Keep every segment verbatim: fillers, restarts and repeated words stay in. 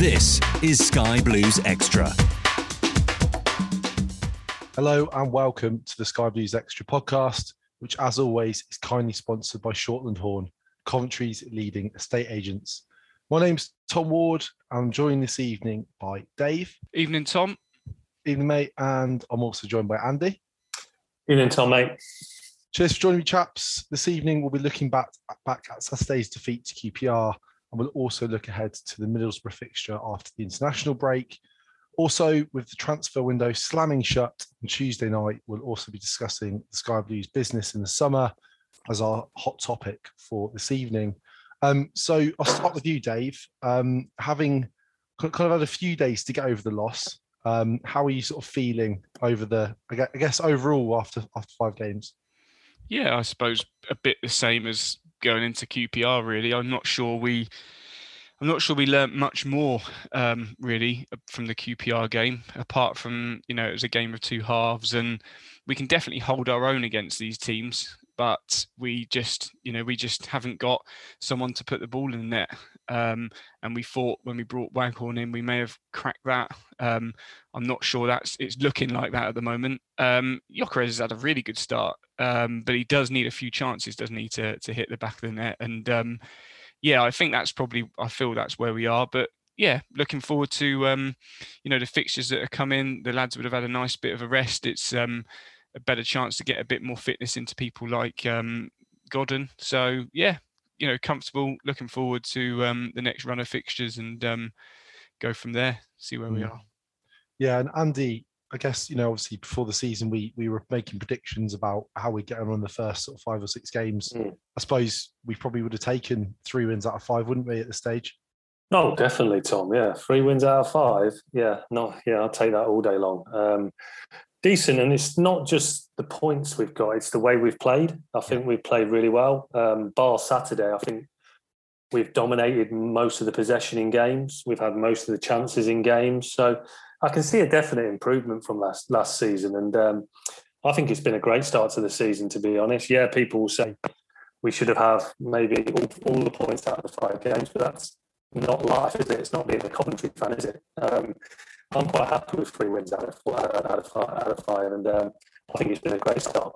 This is Sky Blues Extra. Hello and welcome to the Sky Blues Extra podcast, which as always is kindly sponsored by Shortland Horn, Coventry's leading estate agents. My name's Tom Ward. I'm joined this evening by Dave. Evening, Tom. Evening, mate. And I'm also joined by Andy. Evening, Tom, mate. Cheers for joining me, chaps. This evening we'll be looking back, back at Saturday's defeat to Q P R, and we'll also look ahead to the Middlesbrough fixture after the international break. Also, with the transfer window slamming shut on Tuesday night, we'll also be discussing the Sky Blues business in the summer as our hot topic for this evening. Um, so I'll start with you, Dave. Um, having kind of had a few days to get over the loss, um, how are you sort of feeling over the, I guess, overall after after five games? Yeah, I suppose a bit the same as going into Q P R, really. I'm not sure we... I'm not sure we learnt much more, um, really, from the Q P R game, apart from, you know, it was a game of two halves, and we can definitely hold our own against these teams, but we just, you know, we just haven't got someone to put the ball in the net. Um, and we thought when we brought Waghorn in, we may have cracked that. Um, I'm not sure that's, it's looking like that at the moment. Um, Gyökeres has had a really good start, um, but he does need a few chances, doesn't he, to, to hit the back of the net. And, um, yeah, I think that's probably, I feel that's where we are. But yeah, looking forward to, um, you know, the fixtures that are coming. The lads would have had a nice bit of a rest. It's um, a better chance to get a bit more fitness into people like um, Godden. So yeah, you know, comfortable, looking forward to um, the next run of fixtures and um, go from there, see where mm. we are. Yeah, and Andy, I guess, you know, obviously before the season, we we were making predictions about how we get on in the first sort of five or six games. Mm. I suppose we probably would have taken three wins out of five, wouldn't we, at this stage? Oh, definitely, Tom. Yeah, three wins out of five. Yeah, no, yeah, I'll take that all day long. Um, decent, and it's not just the points we've got; it's the way we've played. I think we've played really well. Um, bar Saturday, I think we've dominated most of the possession in games. We've had most of the chances in games. So I can see a definite improvement from last last season. And um, I think it's been a great start to the season, to be honest. Yeah, people will say we should have had maybe all, all the points out of the five games, but that's not life, is it? It's not being a Coventry fan, is it? Um, I'm quite happy with three wins out of, out of, five, out of five. And um, I think it's been a great start.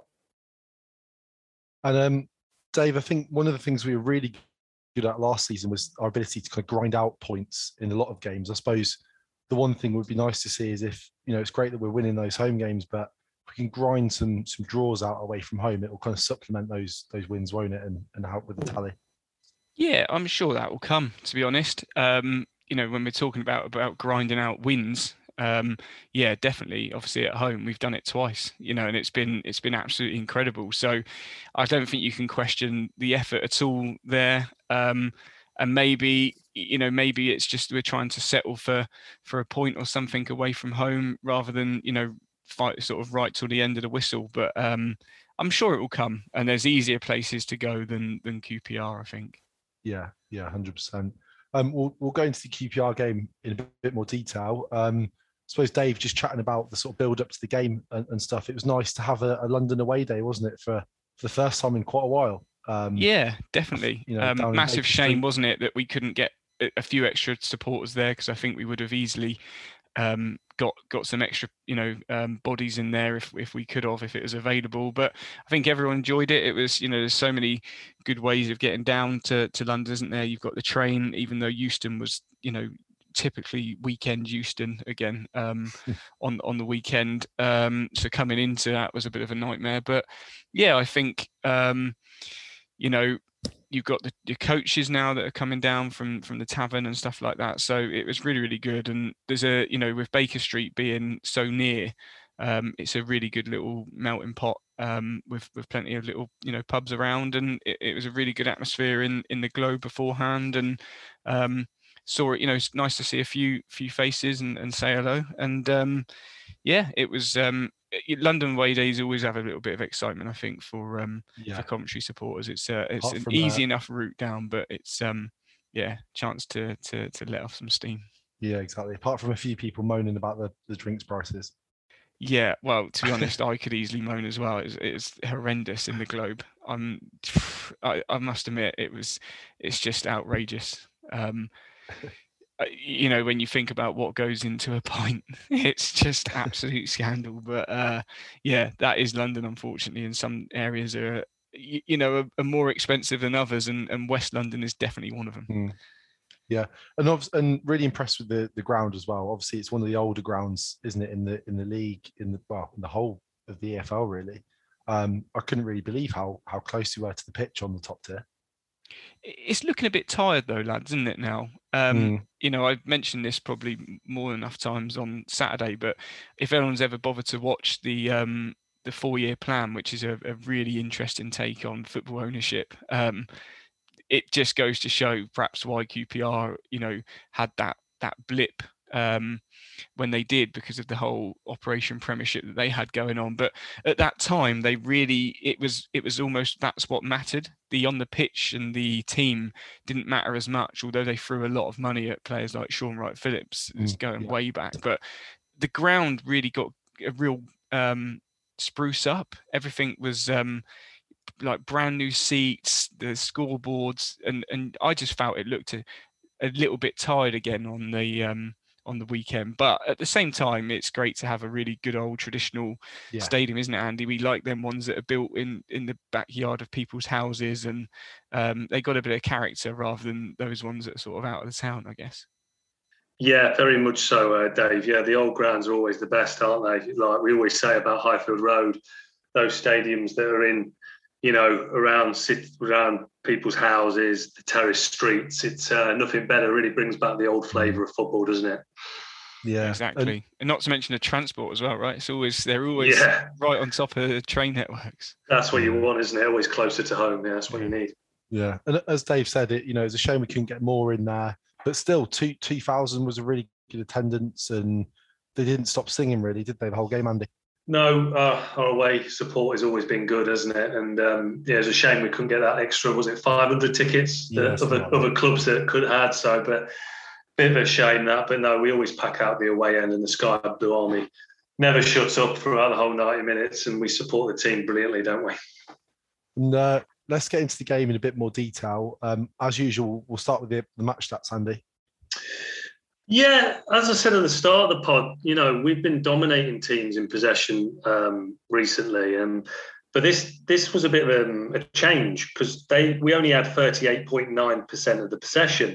And um, Dave, I think one of the things we were really good at last season was our ability to kind of grind out points in a lot of games. I suppose the one thing would be nice to see is if, you know, it's great that we're winning those home games, but if we can grind some some draws out away from home, it will kind of supplement those those wins, won't it, and, and help with the tally. Yeah, I'm sure that will come, to be honest. Um, you know, when we're talking about about grinding out wins, um, yeah, definitely. Obviously at home, we've done it twice, you know, and it's been it's been absolutely incredible. So I don't think you can question the effort at all there. Um, and maybe, you know, maybe it's just we're trying to settle for for a point or something away from home rather than, you know, fight sort of right till the end of the whistle. But um, I'm sure it will come, and there's easier places to go than than Q P R, I think. Yeah, yeah, one hundred percent. Um, we'll we'll go into the Q P R game in a bit more detail. Um, I suppose Dave, just chatting about the sort of build up to the game and, and stuff. It was nice to have a, a London away day, wasn't it, for for the first time in quite a while. Um, yeah, definitely. You know, um, massive shame, wasn't it, that we couldn't get a few extra supporters there, because I think we would have easily um, got got some extra, you know, um, bodies in there if if we could have, if it was available. But I think everyone enjoyed it. It was, you know, there's so many good ways of getting down to to London, isn't there? You've got the train, even though Euston was, you know, typically weekend Euston again um, on on the weekend. Um, so coming into that was a bit of a nightmare. But yeah, I think. Um, You know, you've got the, the coaches now that are coming down from from the tavern and stuff like that. So it was really, really good. And there's a, you know, with Baker Street being so near, um, it's a really good little melting pot um, with with plenty of little, you know, pubs around. And it, it was a really good atmosphere in in the Globe beforehand. And um, saw it, you know, it's nice to see a few few faces and, and say hello. And um, yeah, it was. Um, London away days always have a little bit of excitement, I think, for um yeah. for Coventry supporters. It's uh, it's Apart an easy that, enough route down, but it's um yeah, chance to to to let off some steam. Yeah, exactly. Apart from a few people moaning about the, the drinks prices. Yeah, well, to be honest, I could easily moan as well. It's, it's horrendous in the Globe. I'm, I, I must admit, it was, it's just outrageous. Um, you know, when you think about what goes into a pint, it's just absolute scandal. But uh, yeah, that is London, unfortunately. And some areas are, you, you know, are, are more expensive than others, and, and West London is definitely one of them. Mm. Yeah, and and really impressed with the the ground as well. Obviously, it's one of the older grounds, isn't it, in the in the league, in the well, in the whole of the E F L, really. Um, I couldn't really believe how how close we were to the pitch on the top tier. It's looking a bit tired though, lads, isn't it now? Um, Mm. You know, I've mentioned this probably more than enough times on Saturday, but if anyone's ever bothered to watch the um, the four-year plan, which is a, a really interesting take on football ownership, um, it just goes to show perhaps why Q P R, you know, had that that blip um, when they did, because of the whole Operation Premiership that they had going on. But at that time, they really, it was it was almost, that's what mattered. The on the pitch and the team didn't matter as much, although they threw a lot of money at players like Sean Wright-Phillips. It's Mm, going yeah. way back, but the ground really got a real um, spruce up. Everything was um, like brand new seats, the scoreboards, and and I just felt it looked a, a little bit tired again on the um, on the weekend. But at the same time, it's great to have a really good old traditional Yeah. stadium, isn't it, Andy? We like them ones that are built in in the backyard of people's houses, and um, they got a bit of character rather than those ones that are sort of out of the town, I guess. Yeah, very much so, uh, Dave. Yeah, the old grounds are always the best, aren't they? Like we always say about Highfield Road, those stadiums that are in, you know, around around people's houses, the terrace streets. It's uh, nothing better. Really brings back the old flavour of football, doesn't it? Yeah, exactly. And, and not to mention the transport as well, right? It's always they're always yeah. right on top of the train networks. That's what you want, isn't it? Always closer to home. Yeah, that's what you need. Yeah, and as Dave said, it you know it's a shame we couldn't get more in there, but still, two two thousand was a really good attendance, and they didn't stop singing, really, did they? The whole game, Andy. No, uh, our away support has always been good, hasn't it? And um, yeah, it's a shame we couldn't get that extra. Was it five hundred tickets Yeah, that other like other that. clubs that could have had? So, but bit of a shame that. But no, we always pack out the away end, and the Sky Blue Army never shuts up throughout the whole ninety minutes, and we support the team brilliantly, don't we? And uh, let's get into the game in a bit more detail. Um, as usual, we'll start with the, the match stats, Andy. Yeah, as I said at the start of the pod, you know, we've been dominating teams in possession um, recently, and but this this was a bit of a, a change because they we only had thirty-eight point nine percent of the possession,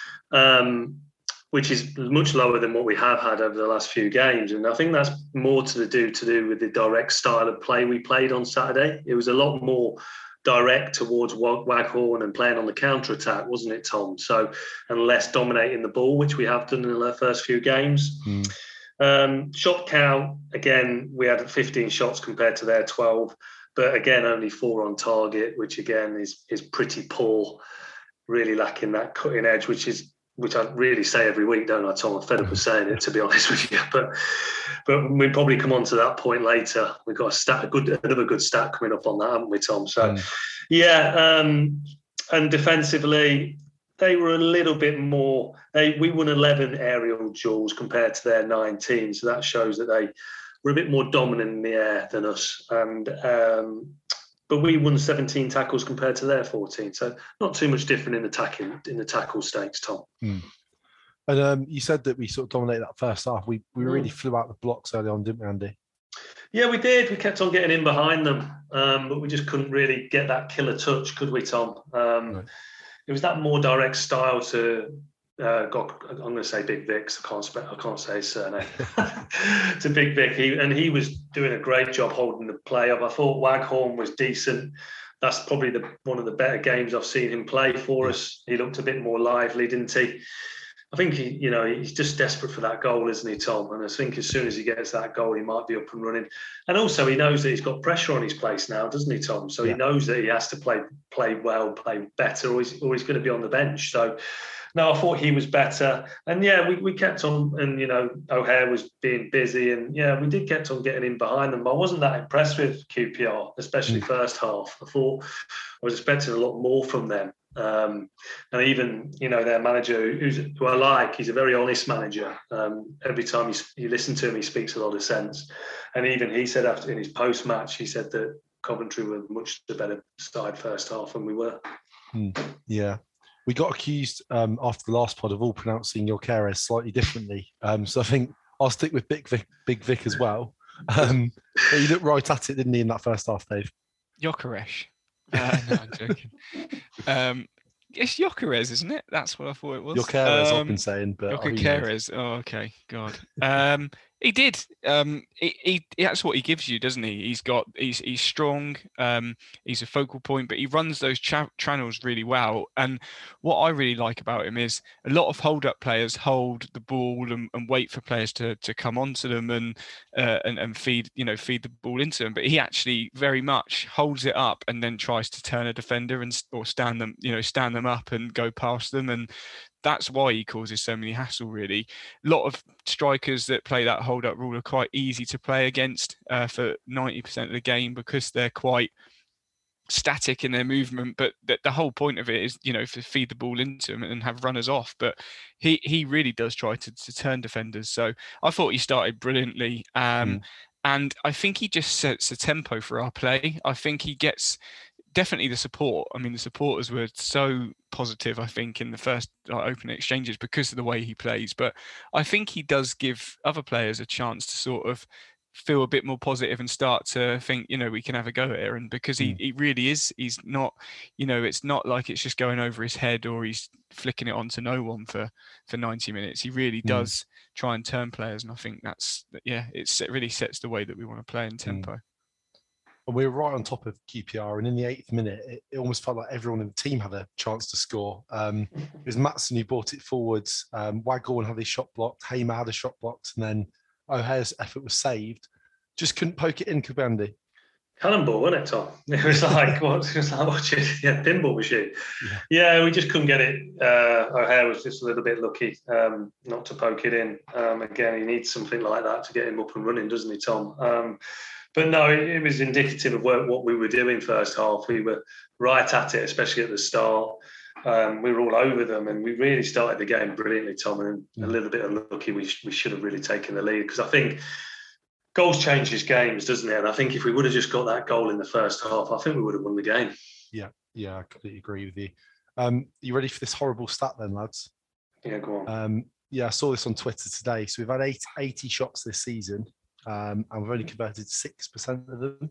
um, which is much lower than what we have had over the last few games, and I think that's more to do to do with the direct style of play we played on Saturday. It was a lot more direct towards Waghorn and playing on the counter attack, wasn't it, Tom? So, and less dominating the ball, which we have done in the first few games. Mm. Um, shot count, again, we had fifteen shots compared to their twelve, but again, only four on target, which again is is pretty poor, really lacking that cutting edge, which is which I really say every week, don't I, Tom? I'm fed up with saying it, to be honest with you. But but we'll probably come on to that point later. We've got a stat, a good, another good stat coming up on that, haven't we, Tom? So, mm. yeah. Um, and defensively, they were a little bit more. They we won eleven aerial duels compared to their nineteen. So that shows that they were a bit more dominant in the air than us. And um, but we won seventeen tackles compared to their fourteen, so not too much different in the tackling in the tackle stakes, Tom. Mm. And um, you said that we sort of dominated that first half. We we really mm. flew out the blocks early on, didn't we, Andy? Yeah, we did. We kept on getting in behind them, um, but we just couldn't really get that killer touch, could we, Tom? Um, right. It was that more direct style to. Uh, got, I'm going to say Big Vic. I can't. I can't say his surname. To Big Vic, he, and he was doing a great job holding the play up. I thought Waghorn was decent. That's probably the one of the better games I've seen him play for yeah. us. He looked a bit more lively, didn't he? I think he, you know, he's just desperate for that goal, isn't he, Tom? And I think as soon as he gets that goal, he might be up and running. And also, he knows that he's got pressure on his place now, doesn't he, Tom? So yeah. he knows that he has to play, play well, play better, or he's, or he's going to be on the bench. So. No, I thought he was better. And yeah, we, we kept on, and, you know, O'Hare was being busy. And yeah, we did kept on getting in behind them. But I wasn't that impressed with Q P R, especially mm. first half. I thought I was expecting a lot more from them. Um, and even, you know, their manager, who's, who I like, he's a very honest manager. Um, every time you, you listen to him, he speaks a lot of sense. And even he said after in his post-match, he said that Coventry were much the better side first half than we were. Mm. Yeah. we got accused um, after the last pod of all pronouncing Gyökeres slightly differently. Um, so I think I'll stick with Big Vic, Big Vic as well. Um, but he looked right at it, didn't he, in that first half, Dave? Gyökeres. Uh, no, I'm joking. Um, it's Gyökeres, isn't it? That's what I thought it was. Gyökeres, um, I've been saying, but Gyökeres. Oh, okay. God. Um, he did. Um, he, he, that's what he gives you, doesn't he? He's got. He's he's strong. Um, he's a focal point, but he runs those cha- channels really well. And what I really like about him is a lot of hold-up players hold the ball and, and wait for players to to come onto them and uh, and and feed you know feed the ball into them. But he actually very much holds it up and then tries to turn a defender and or stand them you know stand them up and go past them. And that's why he causes so many hassle, really. A lot of strikers that play that hold-up rule are quite easy to play against uh, for ninety percent of the game because they're quite static in their movement. But the, the whole point of it is, you know, to feed the ball into them and have runners off. But he he really does try to, to turn defenders. So I thought he started brilliantly. Um, mm. And I think he just sets the tempo for our play. I think he gets... Definitely the support. I mean, the supporters were so positive, I think, in the first uh, opening exchanges because of the way he plays. But I think he does give other players a chance to sort of feel a bit more positive and start to think, you know, we can have a go here. And because he, mm. he really is, he's not, you know, it's not like it's just going over his head or he's flicking it onto no one for, for ninety minutes. He really mm. does try and turn players. And I think that's, yeah, it's, it really sets the way that we want to play in tempo. Mm. And we were right on top of Q P R. And in the eighth minute, it, it almost felt like everyone in the team had a chance to score. Um, it was Maatsen who brought it forwards. Um, Waghorn had his shot blocked. Hamer had a shot blocked. And then O'Hare's effort was saved. Just couldn't poke it in, Kubandi. Cannonball, wasn't it, Tom? It was like, what? It was like watching, yeah, pinball machine. Yeah. yeah, we just couldn't get it. Uh, O'Hare was just a little bit lucky um, not to poke it in. Um, again, he needs something like that to get him up and running, doesn't he, Tom? Um, But no, it, it was indicative of what, what we were doing first half. We were right at it, especially at the start. Um, we were all over them, and we really started the game brilliantly, Tom. And a little bit unlucky, we we should have really taken the lead because I think goals changes games, doesn't it? And I think if we would have just got that goal in the first half, I think we would have won the game. Yeah, yeah, I completely agree with you. Um, you ready for this horrible stat, then, lads? Yeah, go on. Um, yeah, I saw this on Twitter today. So we've had eight, eighty shots this season. Um, and we've only converted six percent of them.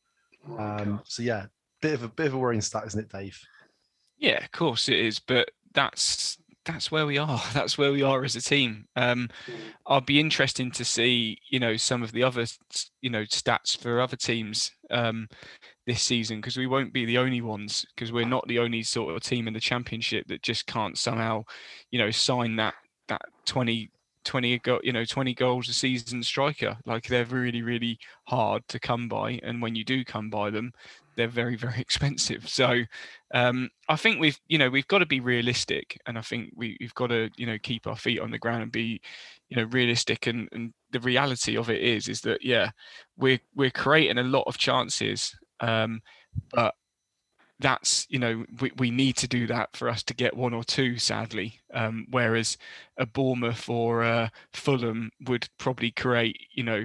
Oh um, so yeah, bit of a bit of a worrying stat, isn't it, Dave? Yeah, of course it is. But that's that's where we are. That's where we are as a team. Um, I'll be interesting to see, you know, some of the other, you know, stats for other teams um, this season because we won't be the only ones because we're not the only sort of team in the championship that just can't somehow, you know, sign that that twenty. twenty go, you know, twenty goals a season striker. Like they're really, really hard to come by, and when you do come by them, they're very, very expensive. So um, I think we've, you know, we've got to be realistic, and I think we, we've got to, you know, keep our feet on the ground and be, you know, realistic. And, and the reality of it is, is that yeah, we're we're creating a lot of chances, um, but that's, you know, we, we need to do that for us to get one or two, sadly. Um, whereas a Bournemouth or a Fulham would probably create, you know,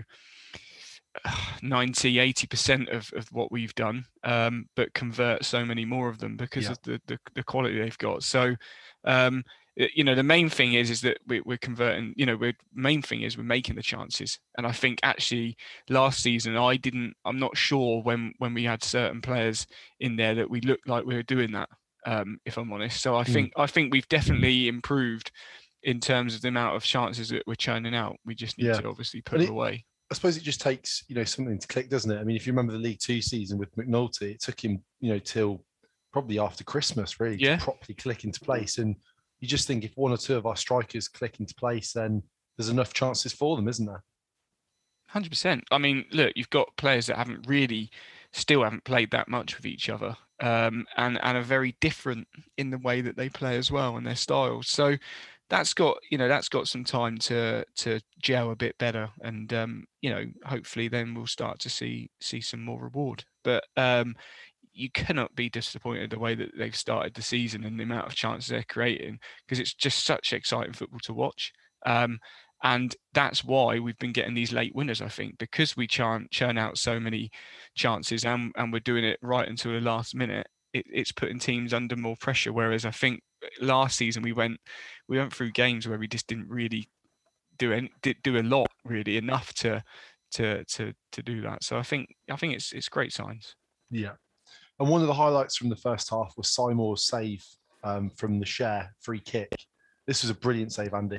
ninety, eighty percent of, of what we've done, um, but convert so many more of them because yeah. of the, the, the quality they've got. So, um, you know, the main thing is, is that we, we're converting, you know, we're main thing is we're making the chances. And I think actually last season, I didn't, I'm not sure when, when we had certain players in there that we looked like we were doing that, um, if I'm honest. So I mm. think, I think we've definitely improved in terms of the amount of chances that we're churning out. We just need yeah. to obviously put it, them away. I suppose it just takes, you know, something to click, doesn't it? I mean, if you remember the League Two season with McNulty, it took him, you know, till probably after Christmas really yeah. to properly click into place. And you just think if one or two of our strikers click into place, then there's enough chances for them, isn't there? one hundred percent. I mean, look, you've got players that haven't really, still haven't played that much with each other, um, and and are very different in the way that they play as well and their styles. So that's got, you know, that's got some time to to gel a bit better, and um, you know, hopefully then we'll start to see see some more reward. But um, you cannot be disappointed the way that they've started the season and the amount of chances they're creating, because it's just such exciting football to watch. Um, and that's why we've been getting these late winners, I think, because we churn, churn out so many chances and, and we're doing it right until the last minute. It, it's putting teams under more pressure. Whereas I think last season we went we went through games where we just didn't really do any, did do a lot really enough to to to to do that. So I think I think it's it's great signs. Yeah, and one of the highlights from the first half was Seymour's save um, from the share free kick. This was a brilliant save, Andy.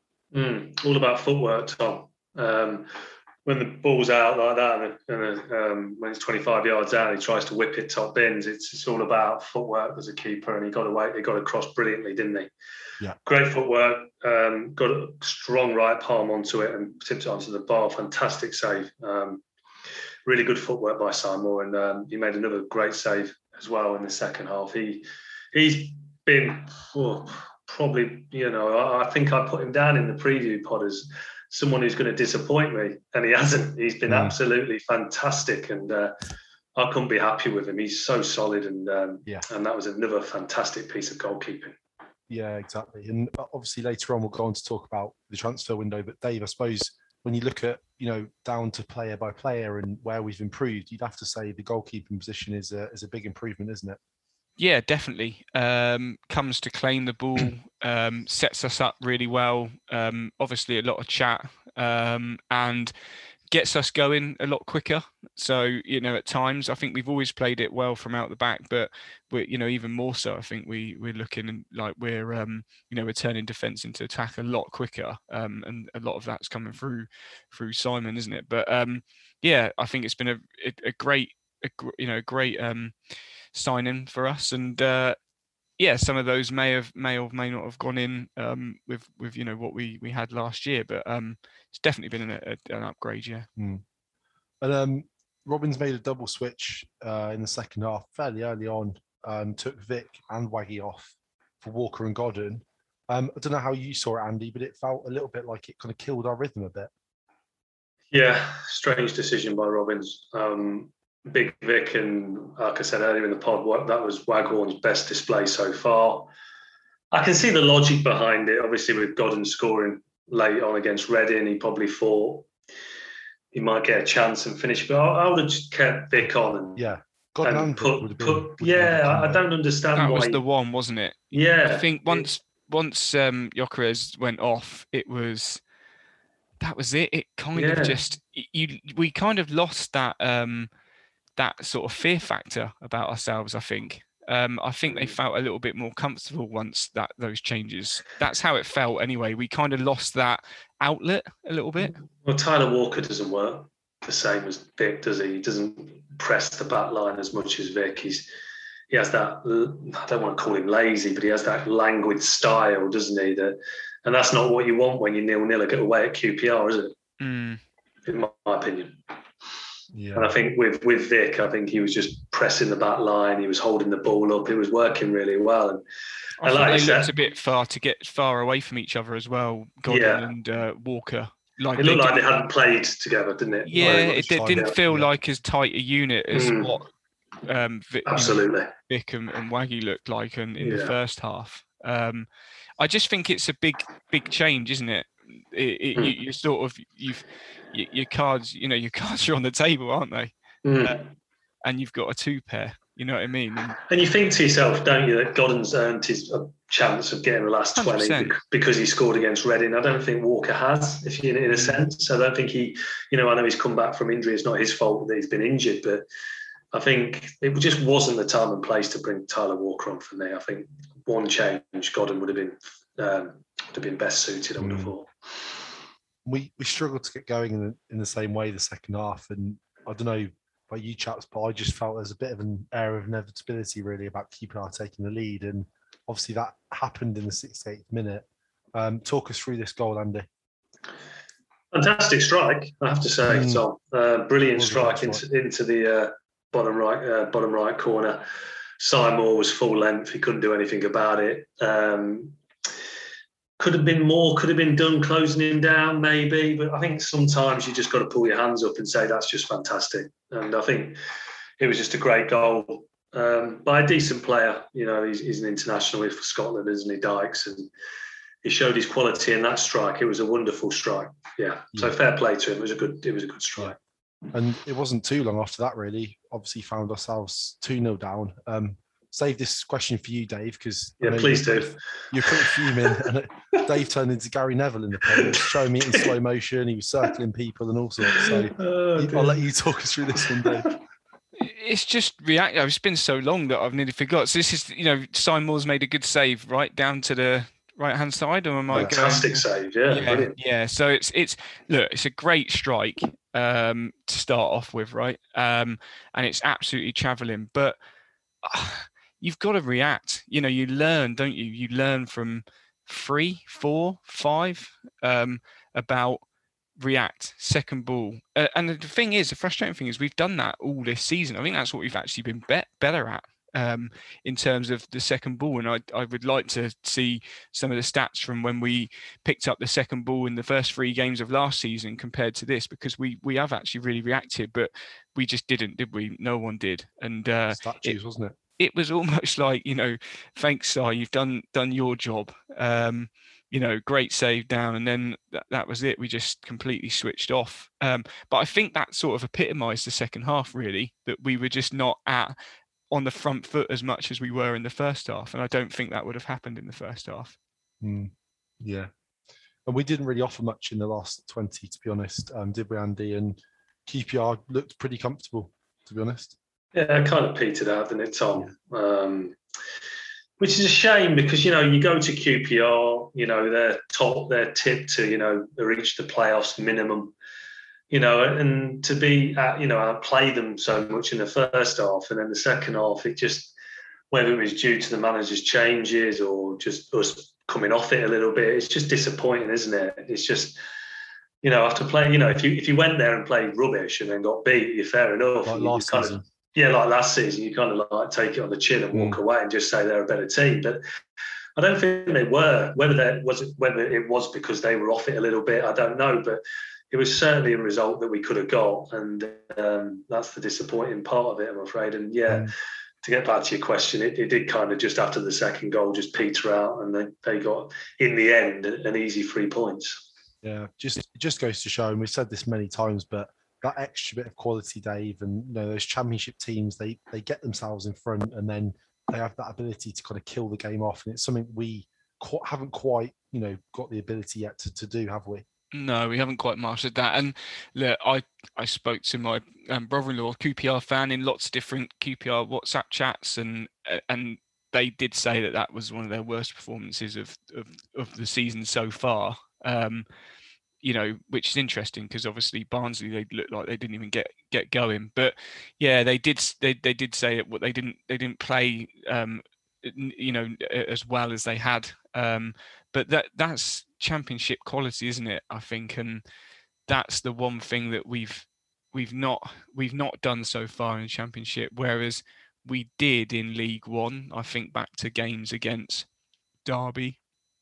Mm, all about footwork, Tom. Um, when the ball's out like that, and, and um, when it's twenty-five yards out, he tries to whip it top bins. It's it's all about footwork as a keeper, and he got away. He got across brilliantly, didn't he? Yeah. Great footwork. Um, got a strong right palm onto it and tipped it onto the bar. Fantastic save. Um, really good footwork by Seymour, and um, he made another great save as well in the second half. He he's been oh, probably, you know, I, I think I put him down in the preview pod as someone who's going to disappoint me, and he hasn't. He's been mm. absolutely fantastic, and uh, I couldn't be happy with him. He's so solid, and um, yeah, and that was another fantastic piece of goalkeeping. Yeah, exactly. And obviously later on we'll go on to talk about the transfer window. But Dave, I suppose when you look at, you know, down to player by player and where we've improved, you'd have to say the goalkeeping position is a is a big improvement, isn't it? Yeah, definitely. Um, comes to claim the ball, um, sets us up really well. Um, obviously, a lot of chat um, and gets us going a lot quicker. So, you know, at times, I think we've always played it well from out the back, but we're, you know, even more so, I think we, we're looking like we're, um, you know, we're turning defence into attack a lot quicker. Um, and a lot of that's coming through, through Simon, isn't it? But um, yeah, I think it's been a, a great, a, you know, great, um, signing for us, and uh, yeah, some of those may have may or may not have gone in um, with with you know what we we had last year, but um, it's definitely been an, a, an upgrade. Yeah. Mm. And um, Robins made a double switch uh, in the second half fairly early on. Um, took Vic and Waggy off for Walker and Godden. Um, I don't know how you saw it, Andy, but it felt a little bit like it kind of killed our rhythm a bit. Yeah, strange decision by Robins. Um, Big Vic, and like I said earlier in the pod, what that was Waghorn's best display so far. I can see the logic behind it. Obviously, with Godden scoring late on against Reading, he probably thought he might get a chance and finish. But I, I would have just kept Vic on and yeah, Godden and and put, would have been, put would yeah. have I, I don't understand that why. was the one, wasn't it? Yeah, I think once it, once um, Gyökeres went off, it was that was it. It kind yeah. of just you. We kind of lost that. Um, that sort of fear factor about ourselves, I think. Um, I think they felt a little bit more comfortable once that those changes. That's how it felt anyway. We kind of lost that outlet a little bit. Well, Tyler Walker doesn't work the same as Vic, does he? He doesn't press the back line as much as Vic. He's, he has that, I don't want to call him lazy, but he has that languid style, doesn't he? That, and that's not what you want when you're nil-nil away at Q P R, is it? Mm. In my, my opinion. Yeah. And I think with, with Vic, I think he was just pressing the back line. He was holding the ball up. It was working really well. And I and thought like they said, looked a bit far to get far away from each other as well, Godden yeah. and uh, Walker. Like it looked they like they hadn't played together, didn't it? Yeah, it, it didn't feel yeah. like as tight a unit as mm. what um, Vic, Absolutely. You know, Vic and, and Waggy looked like in, in yeah. the first half. Um, I just think it's a big, big change, isn't it? it, it mm. you, you sort of you've you, your cards, you know, your cards are on the table, aren't they? Mm. Uh, and you've got a two pair. You know what I mean? And, and you think to yourself, don't you, that Godden's earned his a chance of getting the last twenty one hundred percent because he scored against Reading. I don't think Walker has, if you in a sense. I don't think he, you know, I know he's come back from injury. It's not his fault that he's been injured, but I think it just wasn't the time and place to bring Tyler Walker on for me. I think one change, Godden would have been um, would have been best suited. I would have thought. We we struggled to get going in the, in the same way the second half, and I don't know about you chaps, but I just felt there's a bit of an air of inevitability really about Q P R taking the lead, and obviously that happened in the sixty-eighth minute. Um, talk us through this goal, Andy. Fantastic strike, I have to say, mm. Tom. Uh, brilliant strike into, into the uh, bottom right uh, bottom right corner. Seymour was full length; he couldn't do anything about it. Um, could have been more, could have been done closing him down, maybe. But I think sometimes you just got to pull your hands up and say that's just fantastic. And I think it was just a great goal um, by a decent player. You know, he's, he's an international for Scotland, isn't he, Dykes? And he showed his quality in that strike. It was a wonderful strike. Yeah. So yeah. fair play to him. It was a good. It was a good strike. And it wasn't too long after that, really. Obviously, found ourselves two nil down. Um, save this question for you, Dave, because yeah, please you're, do. You're pretty fuming. And Dave turned into Gary Neville in the pod. He was showing me it in slow motion. He was circling people and all sorts. So oh, I'll let you talk us through this one, Dave. It's just reactive. It's been so long that I've nearly forgot. So this is, you know, Simon Moore's made a good save right down to the right-hand side. Or am I Fantastic going? save, yeah, yeah, brilliant. Yeah. So it's it's look, it's a great strike um, to start off with, right? Um, and it's absolutely travelling, but uh, you've got to react. You know, you learn, don't you? You learn from three, four, five um, about react, second ball. Uh, and the thing is, the frustrating thing is we've done that all this season. I think that's what we've actually been be- better at um, in terms of the second ball. And I, I would like to see some of the stats from when we picked up the second ball in the first three games of last season compared to this, because we we have actually really reacted, but we just didn't, did we? No one did. And uh, statues, it, wasn't it? It was almost like, you know, thanks, Si, you've done done your job. Um, you know, great save down, and then that, that was it. We just completely switched off. Um, but I think that sort of epitomised the second half, really, that we were just not at on the front foot as much as we were in the first half. And I don't think that would have happened in the first half. Mm, yeah. And we didn't really offer much in the last twenty, to be honest, um, did we, Andy? And Q P R looked pretty comfortable, to be honest. Yeah, it kind of petered out, didn't it, Tom? Yeah. Um, which is a shame because, you know, you go to Q P R, you know, they're top, they're tipped to, you know, reach the playoffs minimum, you know, and to be, at, you know, outplay them so much in the first half, and then the second half, it just, whether it was due to the manager's changes or just us coming off it a little bit, it's just disappointing, isn't it? It's just, you know, after playing, you know, if you if you went there and played rubbish and then got beat, you're fair enough. Like you, last you kind season. Of, yeah, like last season, you kind of like take it on the chin and walk mm. away and just say they're a better team. But I don't think they were. Whether that was whether it was because they were off it a little bit, I don't know. But it was certainly a result that we could have got, and um, that's the disappointing part of it, I'm afraid. And yeah, mm. to get back to your question, it, it did kind of just after the second goal just peter out, and they, they got in the end an easy three points. Yeah, just it just goes to show, and we've said this many times, but that extra bit of quality, Dave, and you know those championship teams, they they get themselves in front, and then they have that ability to kind of kill the game off, and it's something we qu- haven't quite, you know, got the ability yet to, to do, have we? No, we haven't quite mastered that. And look, I I spoke to my um, brother-in-law, Q P R fan, in lots of different Q P R WhatsApp chats, and and they did say that that was one of their worst performances of of, of the season so far. Um, you know, which is interesting because obviously Barnsley, they looked like they didn't even get get going. But yeah, they did they they did say it. What they didn't they didn't play, um, you know, as well as they had. Um, but that that's championship quality, isn't it? I think, and that's the one thing that we've we've not we've not done so far in the championship. Whereas we did in League One. I think back to games against Derby.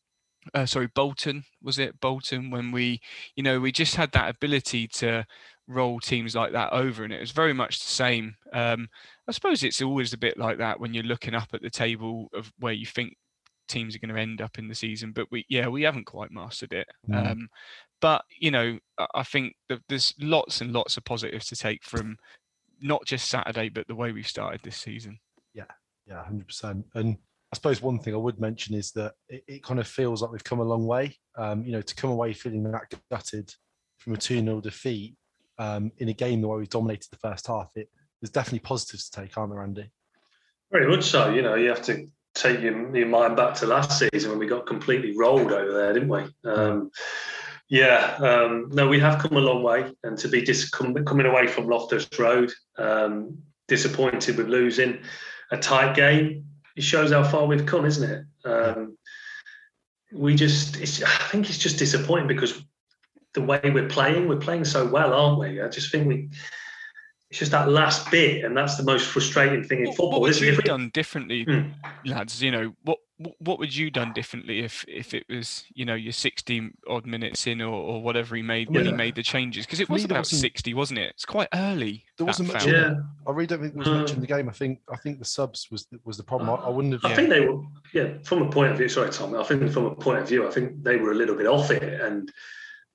Uh, sorry, Bolton, was it Bolton, when we, you know, we just had that ability to roll teams like that over, and it was very much the same. Um, I suppose it's always a bit like that when you're looking up at the table of where you think teams are going to end up in the season, but we, yeah, we haven't quite mastered it. Mm. Um, but, you know, I think that there's lots and lots of positives to take from not just Saturday, but the way we've started this season. Yeah, yeah, one hundred percent. And I suppose one thing I would mention is that it, it kind of feels like we've come a long way. Um, you know, to come away feeling that gutted from a two nil defeat um, in a game the way we dominated the first half, it there's definitely positives to take, aren't there, Andy? Very much so. You know, you have to take your, your mind back to last season when we got completely rolled over there, didn't we? Um, yeah, um, no, we have come a long way, and to be dis- coming away from Loftus Road, um, disappointed with losing a tight game. It shows how far we've come, isn't it? Um, we just, it's, I think it's just disappointing because the way we're playing, we're playing so well, aren't we? I just think we, it's just that last bit, and that's the most frustrating thing in what, football. What would isn't you it? have done differently, hmm. lads? You know, what what would you done differently if if it was, you know, your sixty odd minutes in, or, or whatever he made when yeah. he made the changes? Because it was about wasn't, sixty, wasn't it? It's quite early. There wasn't much. Yeah. I really don't think there was much in the game. I think I think the subs was was the problem. I, I wouldn't have. I yeah. think they were. Yeah, from a point of view. Sorry, Tom. I think from a point of view, I think they were a little bit off it, and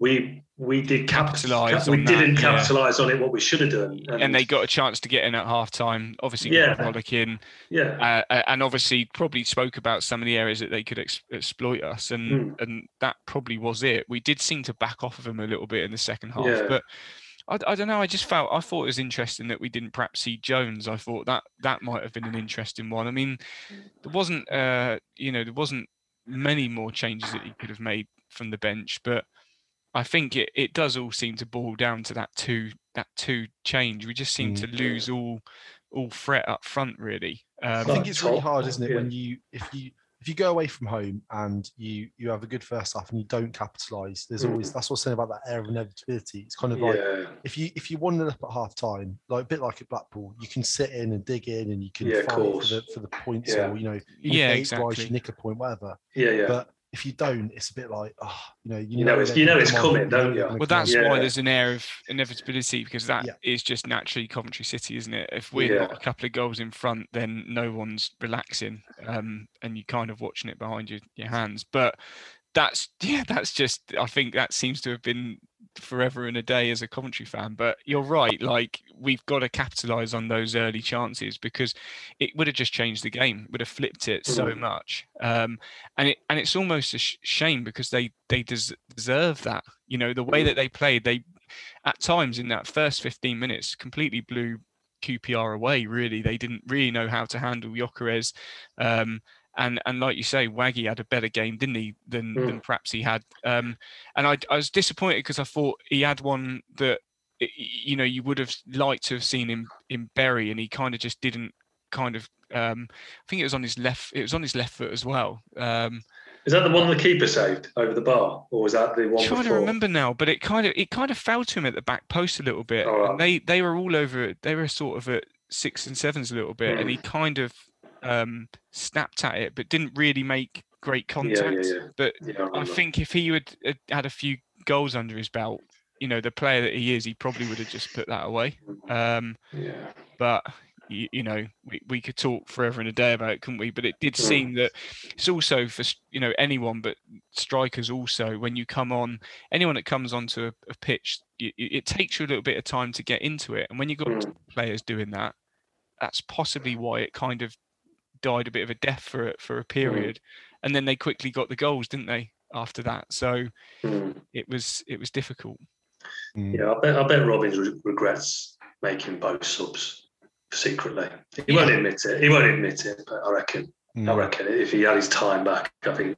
we we did capitalise. Cap- we didn't that, capitalise yeah. on it what we should have done, and, and they got a chance to get in at half time. Obviously, yeah, got Rollick in, yeah, uh, and obviously probably spoke about some of the areas that they could ex- exploit us, and mm. and that probably was it. We did seem to back off of them a little bit in the second half, yeah. but. I, I don't know. I just felt I thought it was interesting that we didn't perhaps see Jones. I thought that that might have been an interesting one. I mean, there wasn't, uh, you know, there wasn't many more changes that he could have made from the bench, but I think it, it does all seem to boil down to that two that two change. We just seem mm. to lose all all threat up front, really. Um, I think it's really hard, isn't it, yeah. when you if you. If you go away from home and you you have a good first half and you don't capitalise, there's always that's what's saying about that air of inevitability. It's kind of like yeah. if you if you one nil up at half time, like a bit like at Blackpool, you can sit in and dig in and you can yeah, fight for the for the points yeah. or you know yeah exactly you nick a point, whatever. Yeah, yeah. But if you don't, it's a bit like oh, you know you, you know, know it's you know it's coming, don't you? Well, that's yeah. why there's an air of inevitability because that yeah. is just naturally Coventry City, isn't it? If we're yeah. not a couple of goals in front, then no one's relaxing, um, and you're kind of watching it behind your, your hands. But that's yeah, that's just I think that seems to have been forever and a day as a Coventry fan. But you're right, like we've got to capitalise on those early chances because it would have just changed the game, would have flipped it so mm. much. Um, and it and it's almost a sh- shame because they they des- deserve that. You know, the way that they played, they at times in that first fifteen minutes completely blew Q P R away. Really, they didn't really know how to handle Gyökeres. Um, And and like you say, Waggy had a better game, didn't he, than mm. than perhaps he had. Um, and I, I was disappointed because I thought he had one that, you know, you would have liked to have seen him in Bury, and he kind of just didn't kind of. Um, I think it was on his left. It was on his left foot as well. Um, Is that the one the keeper saved over the bar, or was that the one? I'm trying before? to remember now, but it kind of it kind of fell to him at the back post a little bit. Right. And they they were all over it. They were sort of at six and sevens a little bit, mm. and he kind of. Um, snapped at it, but didn't really make great contact. Yeah, yeah, yeah. But yeah, I, I think if he would had had a few goals under his belt, you know, the player that he is, he probably would have just put that away. Um, yeah. But you, you know, we, we could talk forever and a day about it, couldn't we? But it did seem mm. that it's also for you know anyone, but strikers also. When you come on, anyone that comes onto a, a pitch, you, it takes you a little bit of time to get into it, and when you've got mm. players doing that, that's possibly why it kind of died a bit of a death for it for a period, mm. and then they quickly got the goals, didn't they? After that, so mm. it was it was difficult. Yeah, I bet I bet Robins re- regrets making both subs secretly. He yeah. won't admit it. He won't admit it, but I reckon mm. I reckon if he had his time back, I think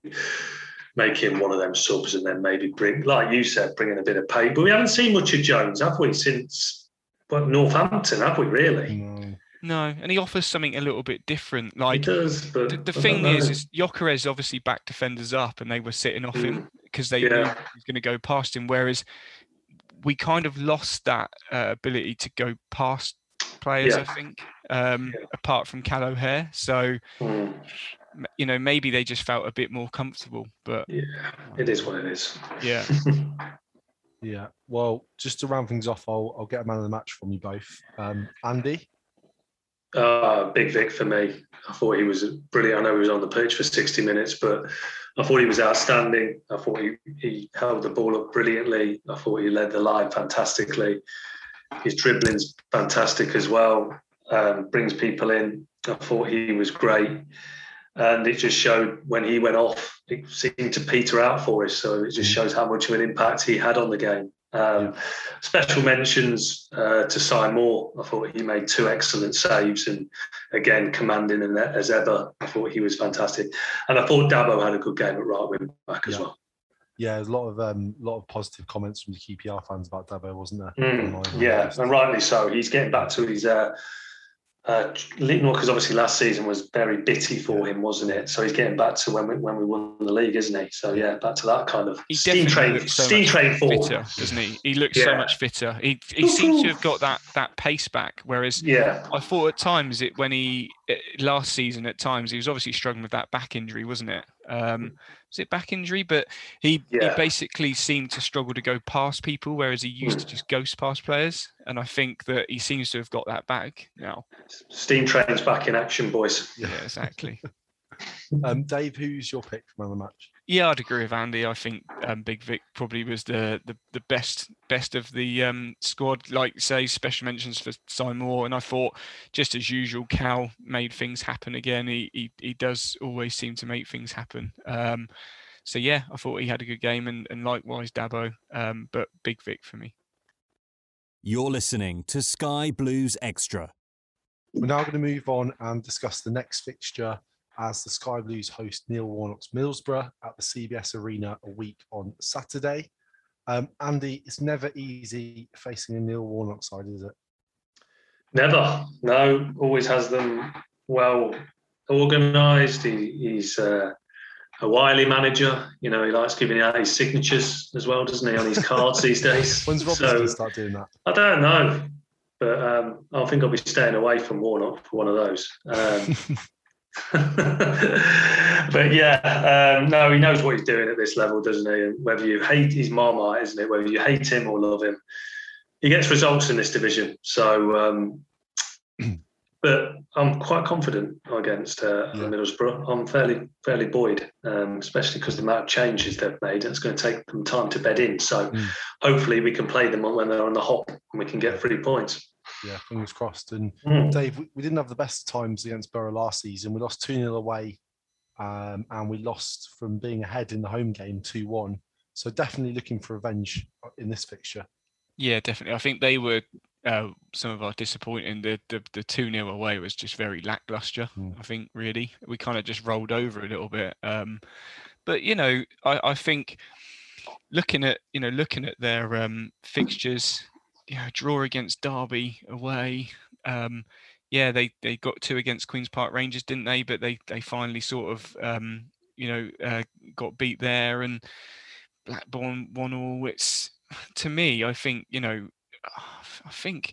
making one of them subs and then maybe bring, like you said, bringing a bit of pay. But we haven't seen much of Jones, have we, since what, Northampton? Have we really? No. No, and he offers something a little bit different. Like he does, but the, the thing is, is Gyökeres obviously backed defenders up, and they were sitting off mm. him because they yeah. knew he was going to go past him. Whereas we kind of lost that uh, ability to go past players. Yeah. I think, um, yeah. apart from Cal O'Hare, so mm. you know maybe they just felt a bit more comfortable. But yeah, it is what it is. Yeah. Yeah. Well, just to round things off, I'll I'll get a man of the match from you both. Um, Andy. Uh, Big Vic for me. I thought he was brilliant. I know he was on the pitch for sixty minutes, but I thought he was outstanding. I thought he, he held the ball up brilliantly. I thought he led the line fantastically. His dribbling's fantastic as well. Um, brings people in. I thought he was great. And it just showed when he went off, it seemed to peter out for us. So it just shows how much of an impact he had on the game. Um, yeah. Special mentions uh, to Sy Moore. I thought he made two excellent saves and again commanding and as ever. I thought he was fantastic, and I thought Dabo had a good game at right wing back as yeah. well. Yeah, there's a lot of um, lot of positive comments from the Q P R fans about Dabo, wasn't there? Mm, yeah, and rightly so. He's getting back to his. Uh, Uh, because obviously last season was very bitty for him, wasn't it? So he's getting back to when we when we won the league, isn't he? So yeah, back to that kind of he steam train, so steam train form, fitter, doesn't he? He looks yeah. so much fitter. He he seems to have got that that pace back. Whereas yeah, I thought at times it when he last season at times he was obviously struggling with that back injury, wasn't it? Um, was it back injury? But he, yeah. he basically seemed to struggle to go past people, whereas he used mm. to just ghost past players. And I think that he seems to have got that back now. Steam train's back in action, boys. Yeah, exactly. um, Dave, who's your pick for man of the match? Yeah, I'd agree with Andy. I think um, Big Vic probably was the, the the best best of the um, squad. Like say, special mentions for Simon Moore, and I thought, just as usual, Cal made things happen again. He he, he does always seem to make things happen. Um, so yeah, I thought he had a good game, and, and likewise Dabo. Um, but Big Vic for me. You're listening to Sky Blues Extra. We're now going to move on and discuss the next fixture, as the Sky Blues host Neil Warnock's Middlesbrough at the C B S Arena a week on Saturday. Um, Andy, it's never easy facing a Neil Warnock side, is it? Never. No, always has them well organised. He, he's uh, a wily manager. You know, he likes giving out his signatures as well, doesn't he, on his cards these days? When's Roberts so, going to start doing that? I don't know, but um, I think I'll be staying away from Warnock for one of those. Um, but yeah, um, no, he knows what he's doing at this level, doesn't he? And whether you hate his Marmite, isn't it? Whether you hate him or love him, he gets results in this division. So, um, but I'm quite confident against uh, yeah. Middlesbrough. I'm fairly fairly buoyed, um, especially because the amount of changes they've made. And it's going to take them time to bed in. So, mm. hopefully, we can play them when they're on the hop and we can get three points. Yeah, fingers crossed. And mm. Dave, we, we didn't have the best times against Borough last season. We lost two nil away, um, and we lost from being ahead in the home game two one. So definitely looking for revenge in this fixture. Yeah, definitely. I think they were uh, some of our disappointing. The the, the two nil away was just very lackluster, mm. I think, really. We kind of just rolled over a little bit. Um, but, you know, I, I think looking at, you know, looking at their um, fixtures, yeah, draw against Derby away. Um, yeah, they, they got two against Queen's Park Rangers, didn't they? But they, they finally sort of, um, you know, uh, got beat there. And Blackburn one all. It's, to me, I think, you know, I think,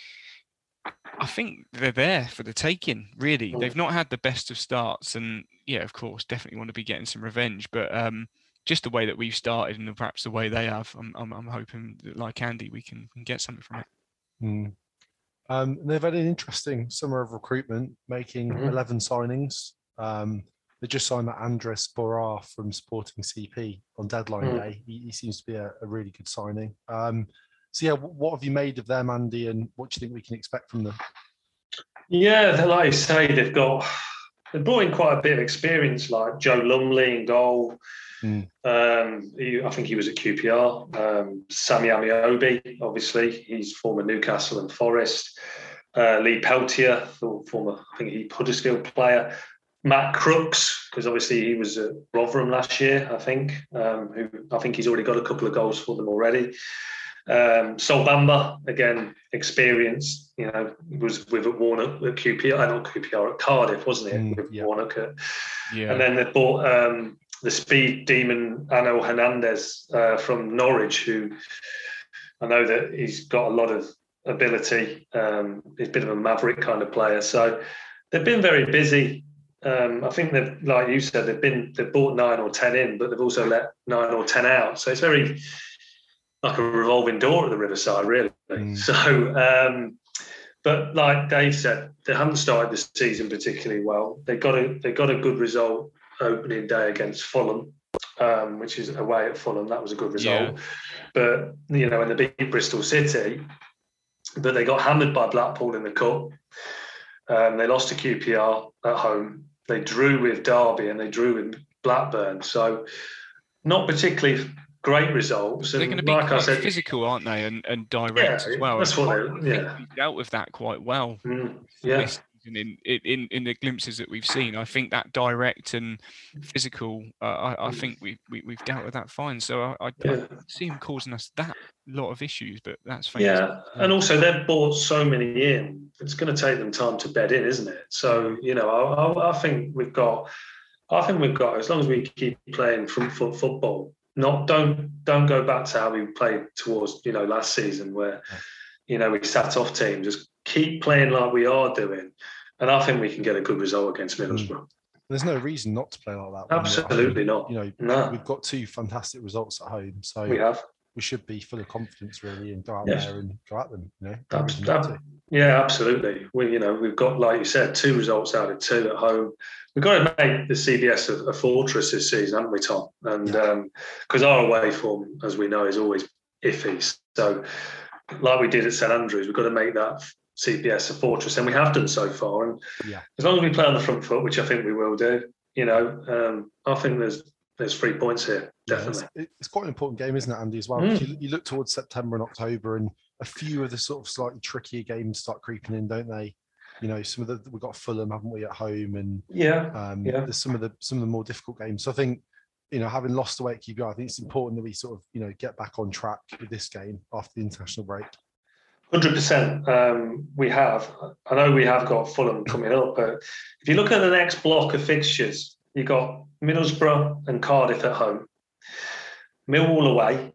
I think they're there for the taking, really. They've not had the best of starts. And yeah, of course, definitely want to be getting some revenge. But um, just the way that we've started and perhaps the way they have, I'm I'm, I'm hoping that, like Andy, we can, can get something from it. Mm. Um, they've had an interesting summer of recruitment, making mm-hmm. eleven signings. Um, they just signed that Andres Borra from Sporting C P on deadline mm. day. He, he seems to be a, a really good signing. Um, so yeah, what have you made of them, Andy, and what do you think we can expect from them? Yeah, like you say, they've got they've brought in quite a bit of experience, like Joe Lumley in goal. Mm. Um, he, I think he was at Q P R. Um, Sammy Amiobi, obviously, he's former Newcastle and Forest. Uh, Lee Peltier, former, I think he Huddersfield player. Matt Crooks, because obviously he was at Rotherham last year, I think. Um, who I think he's already got a couple of goals for them already. Um, Sol Bamba, again, experience, you know, was with at Warnock at Q P R, not Q P R, at Cardiff, wasn't it? Mm, with yeah. Warnock. At, yeah. And then they bought um, the speed demon Ano Hernandez uh, from Norwich, who I know that he's got a lot of ability. Um, he's a bit of a maverick kind of player. So they've been very busy. Um, I think they've, like you said, they've been they've bought nine or ten in, but they've also let nine or ten out. So it's very like a revolving door at the Riverside, really. Mm. So, um, but like Dave said, they haven't started the season particularly well. They got a they got a good result opening day against Fulham, um, which is away at Fulham. That was a good result. Yeah. But you know, and they beat Bristol City, but they got hammered by Blackpool in the cup. Um, they lost to Q P R at home. They drew with Derby and they drew with Blackburn. So, not particularly great results. They're going to be like quite I said, physical, aren't they? And, and direct yeah, as well. That's what they, yeah. We dealt with that quite well. Mm, yeah. In, in in the glimpses that we've seen, I think that direct and physical, uh, I, I think we, we we've dealt with that fine. So I, I, yeah. I see him causing us that lot of issues, but that's fine. Yeah, and also they've bought so many in. It's going to take them time to bed in, isn't it? So you know, I, I, I think we've got, I think we've got as long as we keep playing front foot football. Not don't don't go back to how we played towards you know last season where you know we sat off teams. Just keep playing like we are doing, and I think we can get a good result against Middlesbrough. There's no reason not to play like that. Absolutely not. You know, no. We've got two fantastic results at home, so we have. we should be full of confidence really and go out yes. there and go at them. You know, That's, that, yeah, absolutely. We, you know, we've got, like you said, two results out of two at home. We've got to make the C B S a, a fortress this season, haven't we, Tom? And because yeah. um, our away form, as we know, is always iffy. So, like we did at St Andrews, we've got to make that C B S a fortress, and we have done so far. And yeah. as long as we play on the front foot, which I think we will do, you know, um, I think there's there's three points here, definitely. Yeah, it's, it's quite an important game, isn't it, Andy, as well? Mm. You, you look towards September and October, and a few of the sort of slightly trickier games start creeping in, don't they? You know, some of the we've got Fulham, haven't we, at home, and yeah, um, yeah. there's some of the some of the more difficult games. So I think, you know, having lost away at Q P R, I think it's important that we sort of, you know, get back on track with this game after the international break. one hundred percent. Um, we have. I know we have got Fulham coming up, but if you look at the next block of fixtures, you've got Middlesbrough and Cardiff at home, Millwall away,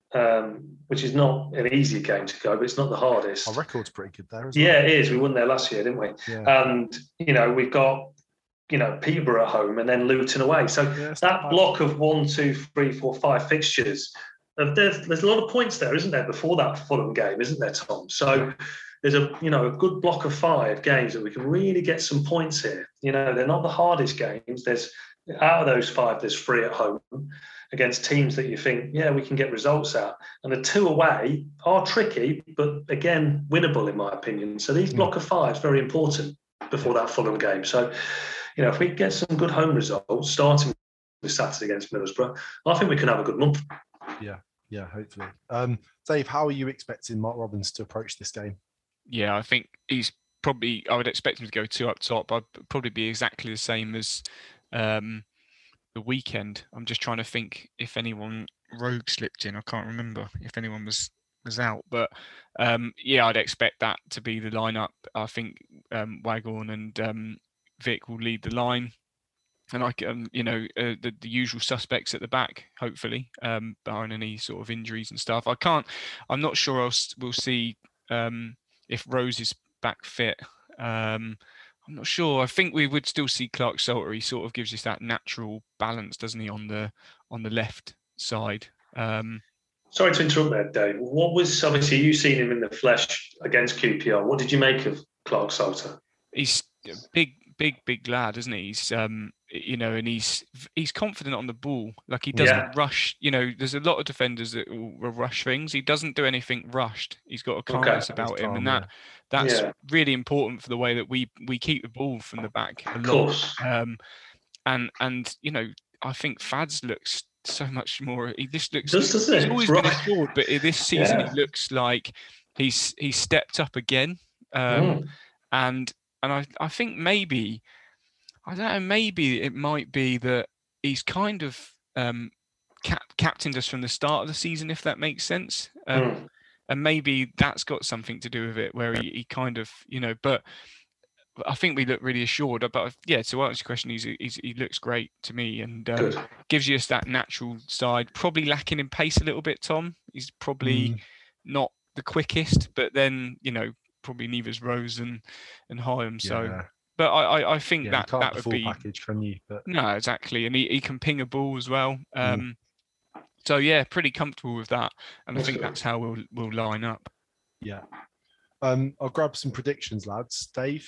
um, which is not an easy game to go, but it's not the hardest. Our record's pretty good there, isn't yeah, it? Yeah, it is. We won there last year, didn't we? Yeah. And, you know, we've got, you know, Peterborough at home and then Luton away. So yeah, that block of one, two, three, four, five fixtures, there's, there's a lot of points there, isn't there, before that Fulham game, isn't there, Tom? So there's a, you know, a good block of five games that we can really get some points here. You know, they're not the hardest games. There's, out of those five, there's three at home against teams that you think, yeah, we can get results out. And the two away are tricky, but again, winnable in my opinion. So these block of five is very important before that Fulham game. So, you know, if we get some good home results, starting with Saturday against Middlesbrough, I think we can have a good month. Yeah, yeah, hopefully. Um, Dave, how are you expecting Mark Robins to approach this game? Yeah, I think he's probably, I would expect him to go two up top. I'd probably be exactly the same as um, the weekend. I'm just trying to think if anyone rogue slipped in. I can't remember if anyone was was out, but um, yeah, I'd expect that to be the lineup. I think um, Waghorn and um, Vic will lead the line, and I can, you know, uh, the, the usual suspects at the back, hopefully, um, barring any sort of injuries and stuff. I can't, I'm not sure I'll, we'll see um, if Rose is back fit. Um, I'm not sure. I think we would still see Clark Salter. He sort of gives us that natural balance, doesn't he, on the on the left side. Um, Sorry to interrupt there, Dave. What was, obviously, you seen him in the flesh against Q P R. What did you make of Clark Salter? He's a big, big, big lad, isn't he? He's, um, you know, and he's he's confident on the ball. Like he doesn't yeah. rush. You know, there's a lot of defenders that will, will rush things. He doesn't do anything rushed. He's got a calmness okay. about him, calm, and that yeah. that's yeah. really important for the way that we we keep the ball from the back a lot. Of course. Um, and and you know, I think Fads looks so much more. He just looks. Just he's it? always right. been assured, but this season yeah. he looks like he's he's stepped up again. Um, mm. And and I I think maybe. I don't know, maybe it might be that he's kind of um, cap- captained us from the start of the season, if that makes sense. Um, mm. And maybe that's got something to do with it, where he, he kind of, you know, but I think we look really assured. But yeah, to answer your question, he's, he's, he looks great to me and um, gives you us that natural side. Probably lacking in pace a little bit, Tom. He's probably mm. not the quickest, but then, you know, probably neither's Rose and, and Hyam. So. Yeah. But I, I think yeah, that you can't that would full be package, can you? But no, exactly, and he, he can ping a ball as well. Um, mm. So yeah, pretty comfortable with that, and I think that's how we'll we'll line up. Yeah, um, I'll grab some predictions, lads. Dave,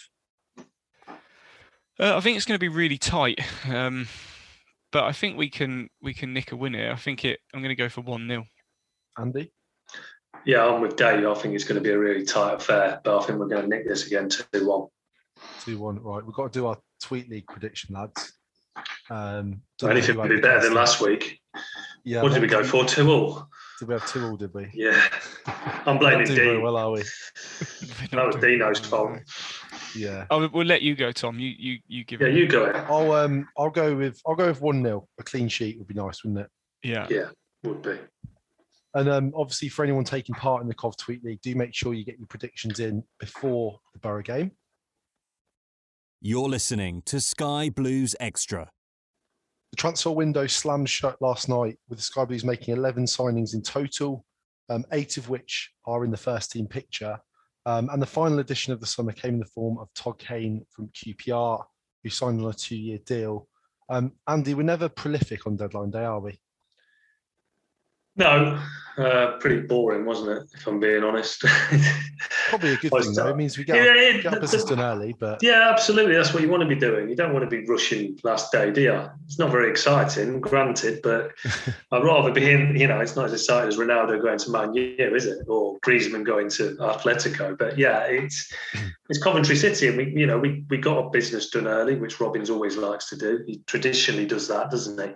uh, I think it's going to be really tight, um, but I think we can we can nick a win here. I think it. I'm going to go for one nil. Andy. Yeah, I'm with Dave. I think it's going to be a really tight affair, but I think we're going to nick this again two one. two one, right. We've got to do our Tweet League prediction, lads. Um, Anything could be better than last week. Yeah. What did we go for? Two all? Did we have two all, did we? Yeah. I'm blaming Dean. Very well, are we? That was Dino's fault. Yeah. Oh, we'll let you go, Tom. You you you give Yeah, it. you go ahead. I'll um I'll go with I'll go with one nil. A clean sheet would be nice, wouldn't it? Yeah. Yeah, would be. And um, obviously, for anyone taking part in the Cov Tweet League, do make sure you get your predictions in before the Borough game. You're listening to Sky Blues Extra. The transfer window slammed shut last night, with the Sky Blues making eleven signings in total, um, eight of which are in the first team picture. Um, and the final edition of the summer came in the form of Todd Kane from Q P R, who signed on a two-year deal. Um, Andy, we're never prolific on deadline day, are we? No, Uh, pretty boring, wasn't it? If I'm being honest. Probably a good thing, though. It means we get, yeah, our, it, get our business done early. But yeah, absolutely, that's what you want to be doing. You don't want to be rushing last day, do you? It's not very exciting, granted, but I'd rather be in. You know, it's not as exciting as Ronaldo going to Man U, is it? Or Griezmann going to Atletico. But yeah, it's it's Coventry City, and we, you know, we we got our business done early, which Robins always likes to do. He traditionally does that, doesn't he?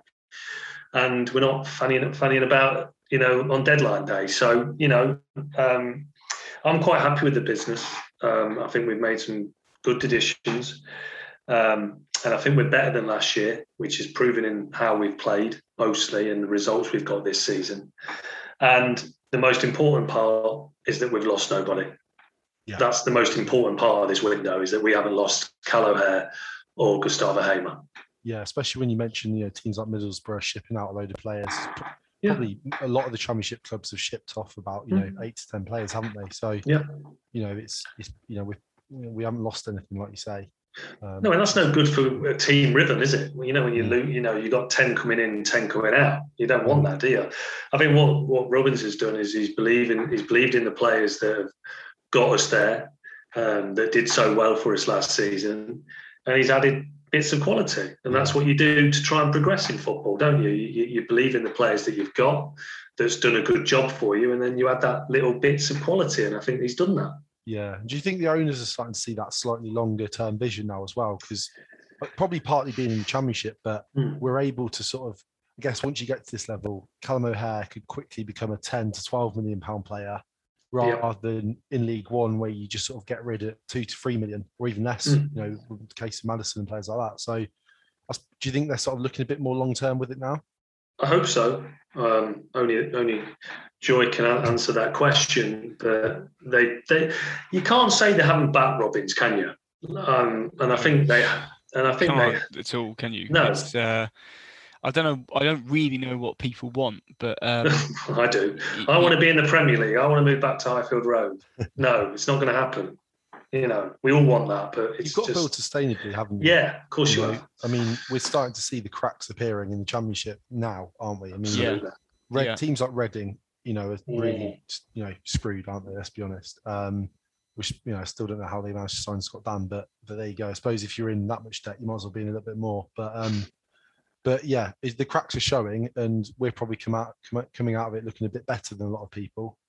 And we're not fannying, fannying about, you know, on deadline day. So, you know, um, I'm quite happy with the business. Um, I think we've made some good additions. Um, and I think we're better than last year, which is proven in how we've played mostly and the results we've got this season. And the most important part is that we've lost nobody. Yeah. That's the most important part of this window, is that we haven't lost Cal O'Hare or Gustavo Hamer. Yeah, especially when you mention, you know, teams like Middlesbrough shipping out a load of players. Probably yeah. a lot of the Championship clubs have shipped off about, you know, mm. eight to ten players, haven't they? So, yeah, you know, it's, it's you know, we we haven't lost anything, like you say. Um, no, and that's no good for a team rhythm, is it? You know, when you mm. lose, you know, you got ten coming in, ten coming out. You don't want mm. that, do you? I think what what Robins has done is he's believing he's believed in the players that have got us there, um, that did so well for us last season, and he's added bits of quality, and that's what you do to try and progress in football, don't you? You, you believe in the players that you've got, that's done a good job for you, and then you add that little bits of quality, and I think he's done that. Yeah. Do you think the owners are starting to see that slightly longer term vision now as well? Because probably partly being in the Championship, but mm. we're able to sort of, I guess, once you get to this level, Callum O'Hare could quickly become a ten to twelve million pound player, rather yeah. than in League One where you just sort of get rid of two to three million or even less, mm. you know, in the case of Maddison and players like that. So do you think they're sort of looking a bit more long term with it now? I hope so. Um, only only Joy can answer that question, but they they you can't say they haven't backed Robins, can you? Um, and I think they and I think can't they at all, can you? No. It's, uh, I don't know. I don't really know what people want, but um, I do. I want to be in the Premier League. I want to move back to Highfield Road. No, it's not going to happen. You know, we all want that, but it's you've got just... to build sustainably, haven't you? Yeah, of course you, you know, have. I mean, we're starting to see the cracks appearing in the Championship now, aren't we? I mean, yeah. Red, yeah. teams like Reading, you know, are really, you know, screwed, aren't they? Let's be honest. Um, which, you know, I still don't know how they managed to sign Scott Dan, but, but there you go. I suppose if you're in that much debt, you might as well be in a little bit more. But um, but yeah, the cracks are showing, and we're probably come out come, coming out of it looking a bit better than a lot of people.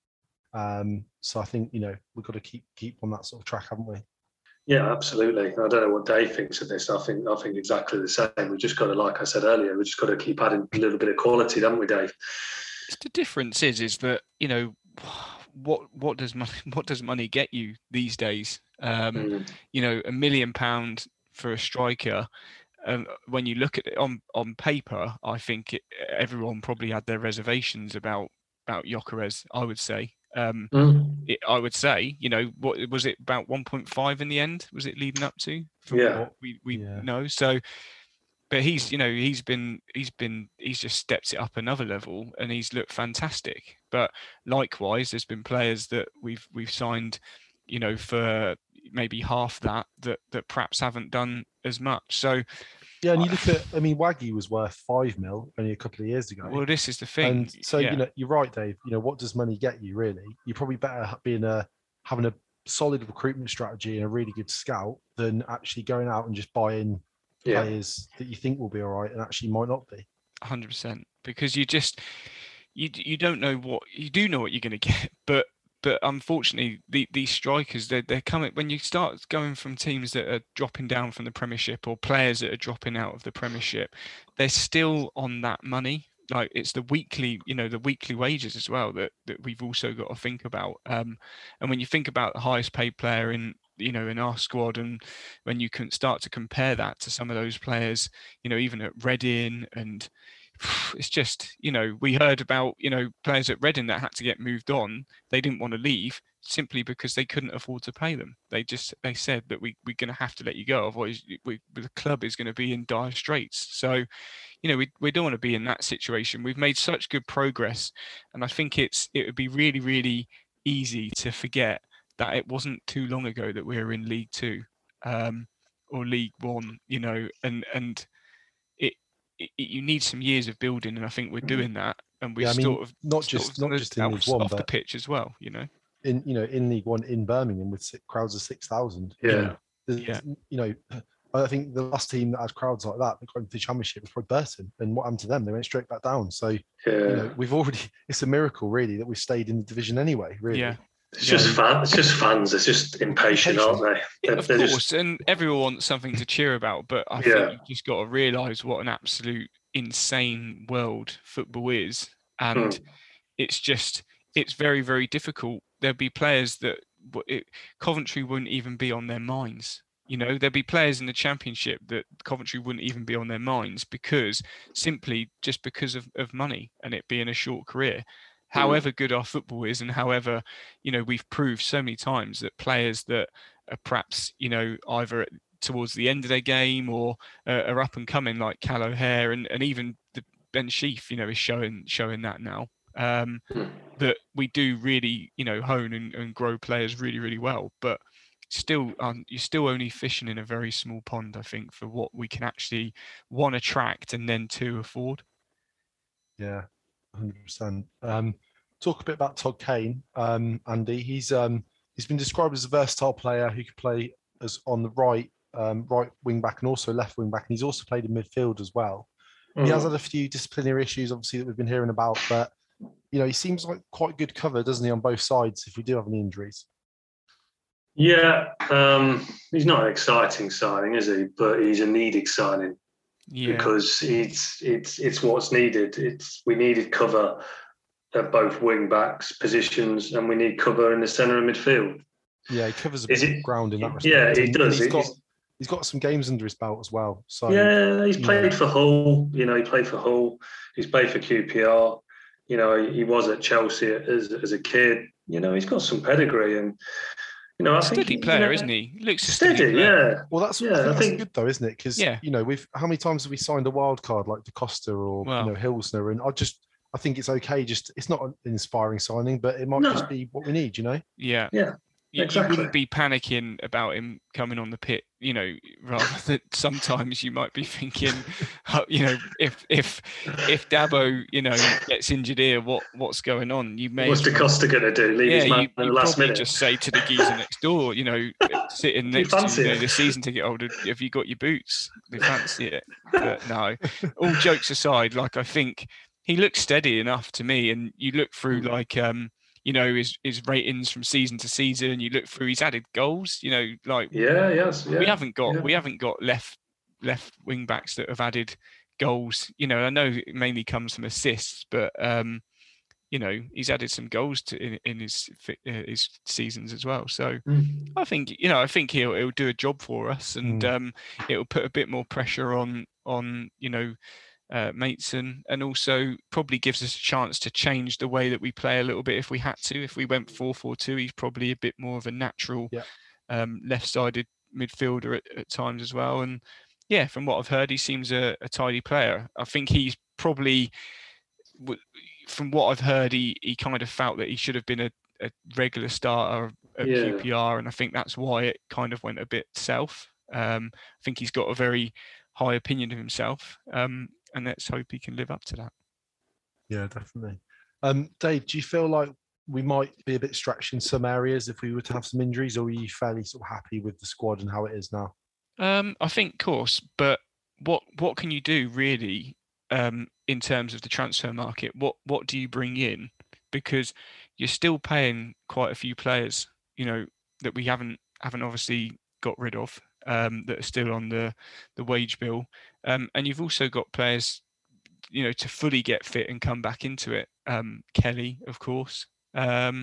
Um, so I think, you know, we've got to keep keep on that sort of track, haven't we? Yeah, absolutely. I don't know what Dave thinks of this. I think I think exactly the same. We've just got to, like I said earlier, we've just got to keep adding a little bit of quality, haven't we, Dave? The difference is, is that, you know, what what does money what does money get you these days? Um, mm. You know, a million pound for a striker. Um, when you look at it on on paper, I think it, everyone probably had their reservations about about Gyökeres, I would say. Um, mm. it, I would say, you know, what was it about one point five in the end? Was it leading up to? From yeah, what we we yeah. know. So, but he's, you know, he's been he's been he's just stepped it up another level, and he's looked fantastic. But likewise, there's been players that we've we've signed, you know, for maybe half that that that perhaps haven't done as much. So. Yeah, and you look at, I mean, Waggy was worth five mil only a couple of years ago. Well, this is the thing. And so, yeah. you know, you're right, Dave. You know, what does money get you, really? You're probably better being a, having a solid recruitment strategy and a really good scout than actually going out and just buying yeah. players that you think will be all right and actually might not be. one hundred percent. Because you just, you you don't know what, you do know what you're going to get, but But unfortunately, the, these strikers, they're, they're coming, when you start going from teams that are dropping down from the Premiership or players that are dropping out of the Premiership, they're still on that money. Like, it's the weekly, you know, the weekly wages as well that, that we've also got to think about. Um, and when you think about the highest paid player in, you know, in our squad, and when you can start to compare that to some of those players, you know, even at Reading, and it's just, you know, we heard about, you know, players at Reading that had to get moved on. They didn't want to leave simply because they couldn't afford to pay them. They just, they said that we, we're going to have to let you go. Otherwise, we, the club is going to be in dire straits. So, you know, we, we don't want to be in that situation. We've made such good progress. And I think it's, it would be really, really easy to forget that it wasn't too long ago that we were in League Two um, or League One, you know, and, and, you need some years of building, and I think we're doing that. and we've yeah, I mean, sort of not sort just of not just in off, League One, off but the pitch as well. You know, in you know in League One in Birmingham with six, crowds of six thousand. Yeah, yeah. You know, I think the last team that had crowds like that that got into the Championship was probably Burton, and what happened to them? They went straight back down. So yeah. you know, we've already it's a miracle really that we've stayed in the division anyway. Really, Yeah. It's just So- fans. It's just fans. It's just impatient, Impatient. aren't they? Yeah, They're- of they're course, just- and everyone wants something to cheer about, but I Yeah. think you've just got to realise what an absolute insane world football is, and Hmm. it's just it's very very difficult. There'll be players that w- it, Coventry wouldn't even be on their minds. You know, there'll be players in the Championship that Coventry wouldn't even be on their minds because simply just because of, of money and it being a short career. However good our football is, and however, you know, we've proved so many times that players that are perhaps, you know, either at, towards the end of their game or uh, are up and coming, like Cal O'Hare, and, and even the Ben Sheaf, you know, is showing showing that now. Um, that we do really, you know, hone and, and grow players really, really well. But still, um, you're still only fishing in a very small pond, I think, for what we can actually, one, attract and then two, afford. Yeah, one hundred percent. Um, talk a bit about Todd Kane, um, Andy. He's um, he's been described as a versatile player who can play as on the right, um, right wing back and also left wing back, and he's also played in midfield as well. Mm. He has had a few disciplinary issues, obviously, that we've been hearing about, but you know, he seems like quite good cover, doesn't he, on both sides if we do have any injuries? Yeah, um, he's not an exciting signing, is he? But he's a needed signing Yeah. because it's it's it's what's needed. It's we needed cover at both wing backs positions, and we need cover in the centre of midfield. Yeah, he covers a Is bit it- of ground in that respect. Yeah, he And does. He's It- got it's- he's got some games under his belt as well. So Yeah, he's you played know. for Hull. You know, he played for Hull. He's played for Q P R. You know, he, he was at Chelsea as as a kid. You know, he's got some pedigree, and you know, I think Steady you player, know, isn't he? He looks a steady, Steady, player. yeah. Well, that's Yeah, I think I that's think- good though, isn't it? Because Yeah. you know, we've how many times have we signed a wild card like De Costa or Well. you know Hilsner, and I just I think it's okay. Just it's not an inspiring signing, but it might No. just be what we need. You know. Yeah. Yeah, You, exactly. you wouldn't be panicking about him coming on the pit, you know, rather than sometimes you might be thinking, uh, you know, if if if Dabo, you know, gets injured here, what what's going on? You may What's De Costa going to do? Leave yeah, his man you, at the you last probably minute? just say to the geezer next door, you know, sitting Do you next to fancy you know, it? the season ticket holder, have you got your boots? They fancy it. But no, all jokes aside, like I think he looks steady enough to me, and you look through like um, you know, his his ratings from season to season, you look through his added goals, you know, like Yeah, yes. Yeah, we haven't got yeah. we haven't got left left wing backs that have added goals. You know, I know it mainly comes from assists, but um, you know, he's added some goals to in, in his fi- uh, his seasons as well. So Mm. I think you know, I think he'll he'll do a job for us, and Mm. um, it'll put a bit more pressure on on you know. Uh, Maitson, and also probably gives us a chance to change the way that we play a little bit if we had to. If we went four four two, he's probably a bit more of a natural Yeah. um, left-sided midfielder at, at times as well. And yeah, from what I've heard, he seems a, a tidy player. I think he's probably, w- from what I've heard, he he kind of felt that he should have been a, a regular starter at Yeah. Q P R, and I think that's why it kind of went a bit south. Um, I think he's got a very high opinion of himself. Um, and let's hope he can live up to that. Yeah, definitely. Um, Dave, do you feel like we might be a bit stretched in some areas if we were to have some injuries, or are you fairly sort of happy with the squad and how it is now? Um, I think, of course, but what what can you do really um, in terms of the transfer market? What what do you bring in? Because you're still paying quite a few players, you know, that we haven't haven't obviously got rid of, um, that are still on the the wage bill, um, and you've also got players, you know, to fully get fit and come back into it. Um, Kelly, of course. Um,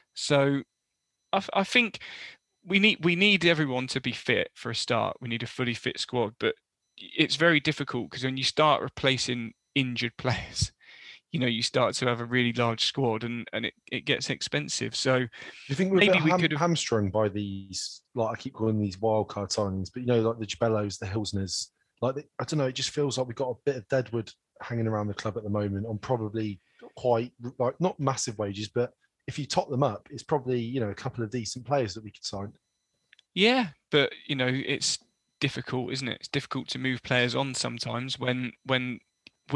so I, I think we need we need everyone to be fit for a start. We need a fully fit squad, but it's very difficult because when you start replacing injured players, you know, you start to have a really large squad, and and it, it gets expensive. So Do you think we're maybe a bit we ham- could have. hamstrung by these, like I keep calling these wild card signings, but you know, like the Jabellos, the Hilsners, like the, I don't know, it just feels like we've got a bit of deadwood hanging around the club at the moment on probably quite like not massive wages, but if you top them up, it's probably, you know, a couple of decent players that we could sign. Yeah, but you know, it's difficult, isn't it? It's difficult to move players on sometimes when when we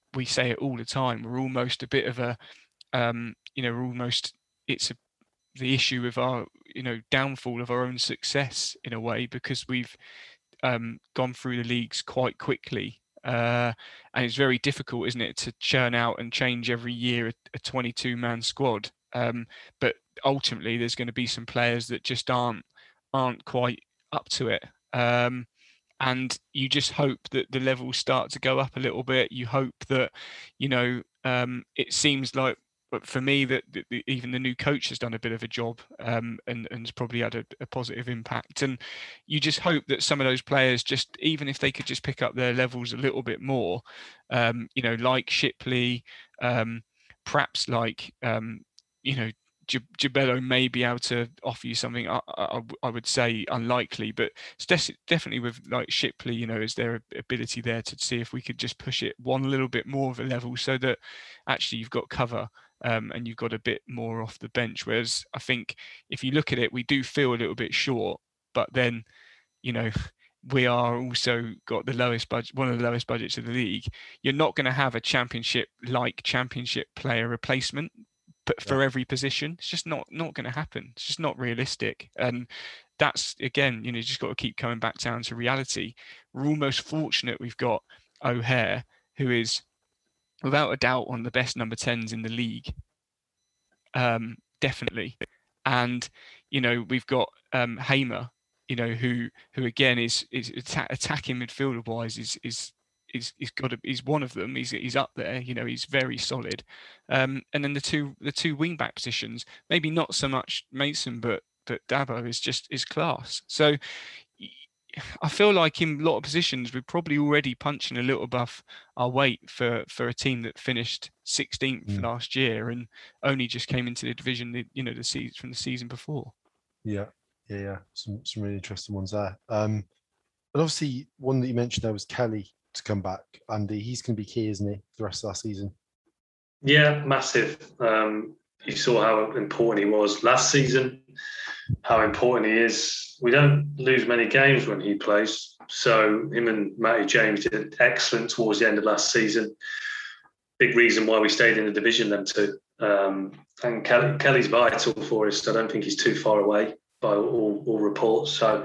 we say it all the time. We're almost a bit of a, um, you know, we're almost it's a, the issue of our, you know, downfall of our own success in a way, because we've um, gone through the leagues quite quickly, uh, and it's very difficult, isn't it, to churn out and change every year a, a twenty-two man squad. Um, but ultimately, there's going to be some players that just aren't aren't quite up to it. Um, and you just hope that the levels start to go up a little bit. You hope that, you know, um, it seems like, but for me, that, that even the new coach has done a bit of a job, um, and and has probably had a, a positive impact. And you just hope that some of those players, just even if they could just pick up their levels a little bit more, um, you know, like Shipley, um, perhaps like, um, you know, Jabello may be able to offer you something. I, I, I would say unlikely, but it's de- definitely with like Shipley, you know, is there a ability there to see if we could just push it one little bit more of a level, so that actually you've got cover, um, and you've got a bit more off the bench. Whereas I think if you look at it, we do feel a little bit short, but then, you know, we are also got the lowest budget, one of the lowest budgets of the league. You're not going to have a championship like championship player replacement, but for every position. It's just not not going to happen. It's just not realistic. And that's, again, you know, you just got to keep coming back down to reality. We're almost fortunate we've got O'Hare, who is without a doubt one of the best number tens in the league, um, definitely. And, you know, we've got um, Hamer, you know, who who again is is atta- attacking midfielder wise is is He's, he's got a, he's one of them. He's he's up there. You know, he's very solid. Um, and then the two the two wing back positions, maybe not so much Mason, but but Dabo is just is class. So I feel like in a lot of positions we're probably already punching a little above our weight for for a team that finished sixteenth mm. last year and only just came into the division, you know, the season from the season before. Yeah, yeah, yeah. Some some really interesting ones there. Um, and obviously one that you mentioned there was Kelly to come back. Andy, he's going to be key, isn't he, for the rest of that season? Yeah, massive. Um, you saw how important he was last season, how important he is. We don't lose many games when he plays. So him and Matty James did excellent towards the end of last season. Big reason why we stayed in the division, them two. Um, and Kelly, Kelly's vital for us. I don't think he's too far away by all, all reports. So,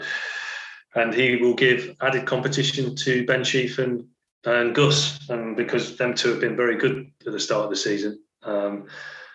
and he will give added competition to Ben Sheaf and, and Gus, and because them two have been very good at the start of the season. Um,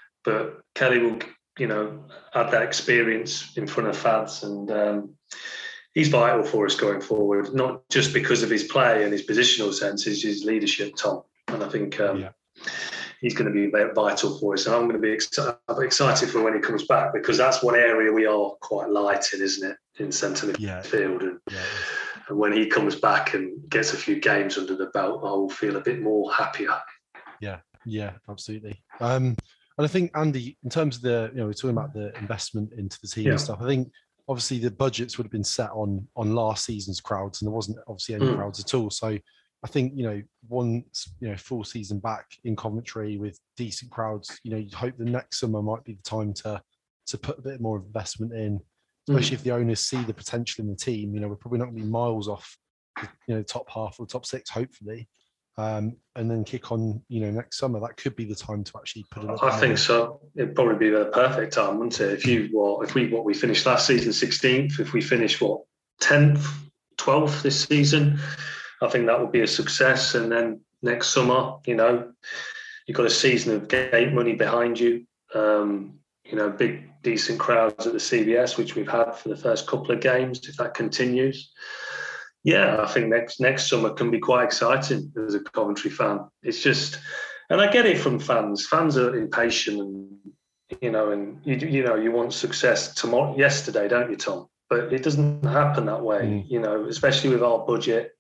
but Kelly will, you know, add that experience in front of Fads, and um, he's vital for us going forward. Not just because of his play and his positional sense, it's his leadership, Tom. And I think um, yeah. he's going to be vital for us. And I'm going to be excited, excited for when he comes back, because that's one area we are quite light in, isn't it? In centre midfield, yeah. and, yeah. and when he comes back and gets a few games under the belt, I will feel a bit more happier. Yeah, yeah, absolutely. Um, and I think, Andy, in terms of the, you know, we're talking about the investment into the team yeah. and stuff. I think obviously the budgets would have been set on on last season's crowds, and there wasn't obviously any mm. crowds at all. So I think, you know, one, you know, full season back in Coventry with decent crowds, you know, you'd hope the next summer might be the time to to put a bit more investment in. Especially if the owners see the potential in the team. You know, we're probably not going to be miles off, you know, top half or top six, hopefully, um, and then kick on, you know, next summer. That could be the time to actually put it. I think so. It'd probably be the perfect time, wouldn't it? If you, what, if we, what we finished last season, sixteenth. If we finish what, tenth, twelfth this season, I think that would be a success. And then next summer, you know, you've got a season of gate money behind you. Um, you know, big, decent crowds at the C B S, which we've had for the first couple of games, if that continues. Yeah, I think next next summer can be quite exciting as a Coventry fan. It's just, and I get it from fans. Fans are impatient, and you know, and you you know, you want success tomorrow, yesterday, don't you, Tom? But it doesn't happen that way. Mm. You know, especially with our budget,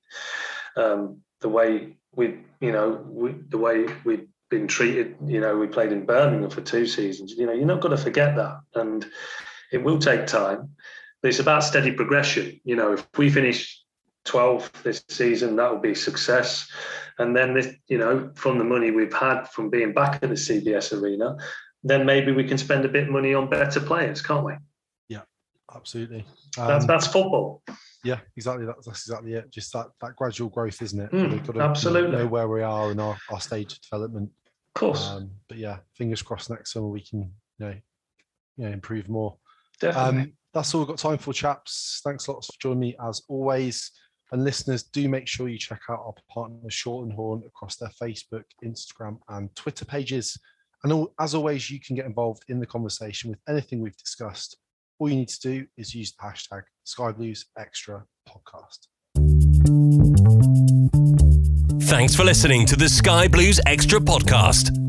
um, the way we, you know, we, the way we. been treated, you know, we played in Birmingham for two seasons. You know, you're not going to forget that, and it will take time. But it's about steady progression. You know, if we finish twelfth this season, that will be success. And then, this, you know, from the money we've had from being back at the C B S Arena, then maybe we can spend a bit of money on better players, can't we? Yeah, absolutely. Um, that's that's football. Yeah, exactly. That's, that's exactly it. Just that, that gradual growth, isn't it? Mm, We've got to absolutely know where we are in our, our stage of development. Of course. Um, but yeah, fingers crossed next summer we can, you know, you know improve more. Definitely. Um, that's all we've got time for, chaps. Thanks lots for joining me as always. And listeners, do make sure you check out our partner Short and Horn across their Facebook, Instagram, and Twitter pages. And all, as always, you can get involved in the conversation with anything we've discussed. All you need to do is use the hashtag Sky Blues Extra Podcast. Thanks for listening to the Sky Blues Extra Podcast.